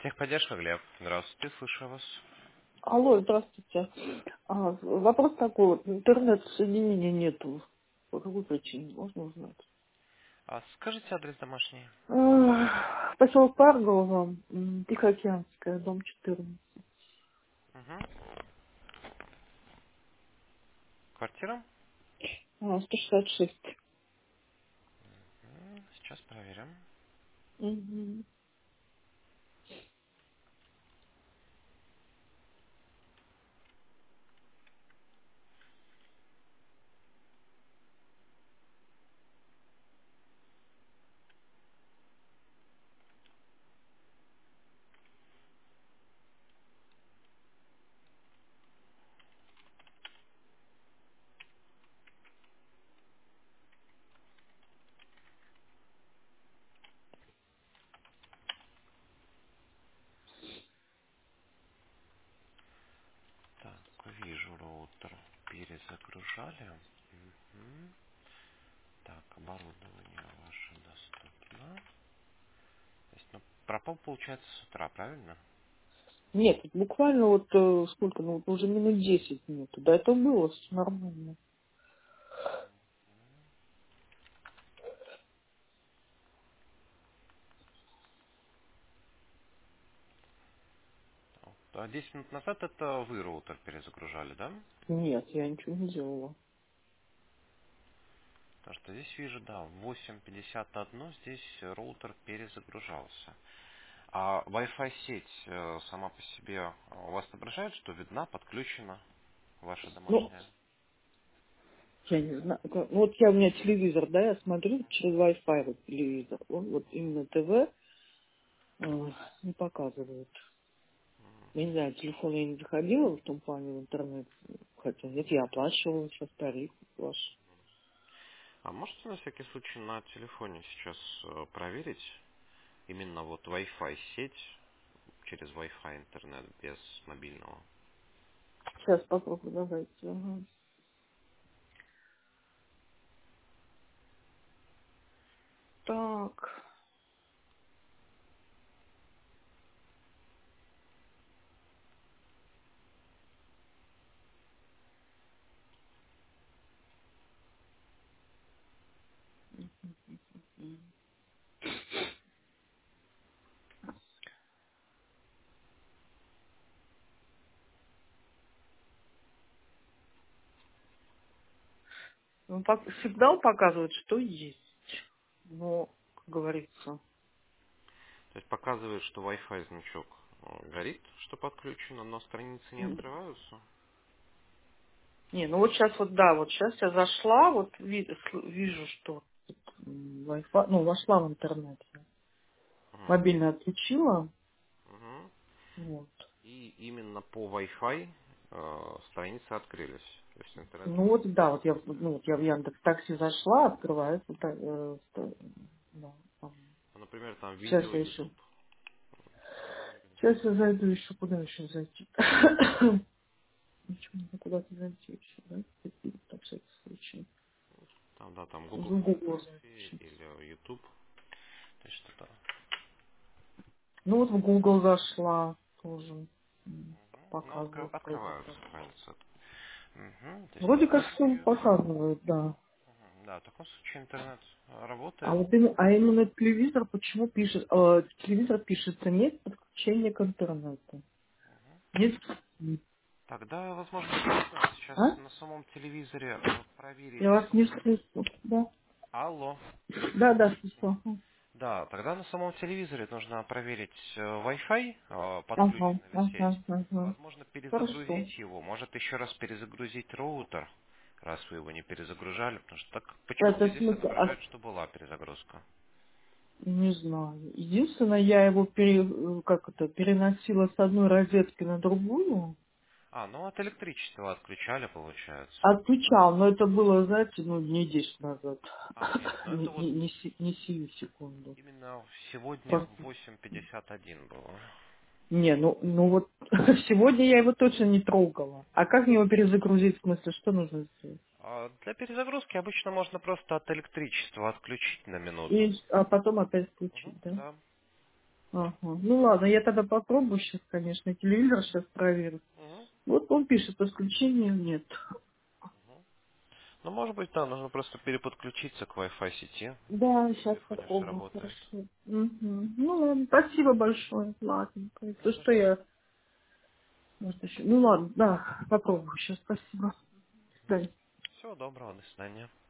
Техподдержка, Глеб. Здравствуйте, слышу вас. Алло, здравствуйте. Вопрос такой, вот, интернет-соединения нету. По какой причине, можно узнать? А скажите адрес домашний. Поселок Парголово, Тихоокеанская, дом 14. Угу. Квартира? 166. Сейчас проверим. Мгм. Так, вижу, роутер перезагружали. Мгм. Так, оборудование ваше доступно. То есть, пропал, получается, с утра, правильно? Нет, буквально вот сколько, ну вот уже минут 10 нету. Да, это было нормально. Вот. А 10 минут назад это вы роутер перезагружали, да? Нет, я ничего не делала. Потому что здесь вижу, да, в 8:51 здесь роутер перезагружался. А Wi-Fi сеть сама по себе у вас отображает, что видна, подключена ваша Ну, домашняя? я не знаю. Ну, вот у меня телевизор, да, я смотрю через Wi-Fi вот телевизор. Он вот именно ТВ не показывает. Я не знаю, телефон я не заходила в том плане в интернет. Хотя нет, я оплачивала сейчас тариф ваш. А можете на всякий случай на телефоне сейчас проверить именно вот Wi-Fi сеть через Wi-Fi интернет без мобильного? Сейчас попробую, давайте. Ага. Так. Ну, всегда он показывает, что есть. Но, как говорится. То есть показывает, что Wi-Fi значок горит, что подключено, но страницы не открываются? Не, ну вот сейчас вот, да, вот сейчас я зашла, вот вижу, что Wi-Fi, ну, вошла в интернет. Мгм. Мобильно отключила. Мгм. Вот. И именно по Wi-Fi страницы открылись. То есть интернет Ну уже вот, да, вот я, запустился. ну, вот я в Яндекс Такси зашла, открывается, да, Ну, например, там сейчас видео, я еще, YouTube проверили. сейчас я зайду еще, куда еще зайти? Ничего, надо куда-то зайти еще, да? Так, всякий случай. Там, да, там В Google Google фотографии зайти. или YouTube. То есть что-то. Ну вот в Google зашла, тоже Ну, показывает вроде открываются как. страницы. Мгм. То есть Вроде как интернет все есть. показывает, да. Да, в таком случае интернет А работает. вот именно телевизор почему пишет, телевизор пишется нет подключения к интернету. Нет. Тогда, возможно, нужно сейчас А? на самом телевизоре Я проверить. вас не слышу. Да. Алло. Да, да, слышу. Да, тогда на самом телевизоре нужно проверить Wi-Fi, Ага, подключенный в сеть. ага, ага. Возможно, Хорошо. перезагрузить его. Может, еще раз перезагрузить роутер, раз вы его не перезагружали. Потому что так почему-то Это здесь смысл, отображает, что была перезагрузка. не знаю. Единственное, я его как это, переносила с одной розетки на другую. А, ну от электричества отключали, получается. Отключал, но это было, знаете, ну, дней 10 назад. А, нет, ну это вот Не сию секунду. именно сегодня в Просто. 8:51 было. Не, ну вот сегодня я его точно не трогала. А как мне его перезагрузить? В смысле, что нужно сделать? Для перезагрузки обычно можно просто от электричества отключить на минуту. А потом опять Мгм, включить, да? да. Ага. Ну ладно, я тогда попробую сейчас, конечно, телевизор сейчас проверю. Мгм. Вот он пишет, подключения нет. Ну, может быть, да, нужно просто переподключиться к Wi-Fi сети, Да, если в сейчас телефоне все попробую, работает. хорошо. Мгм. Ну ладно, спасибо большое. Ладно. Не То, за что что. я... Может, еще... Ну ладно, да, попробую сейчас, спасибо. До свидания. Всего доброго, до свидания.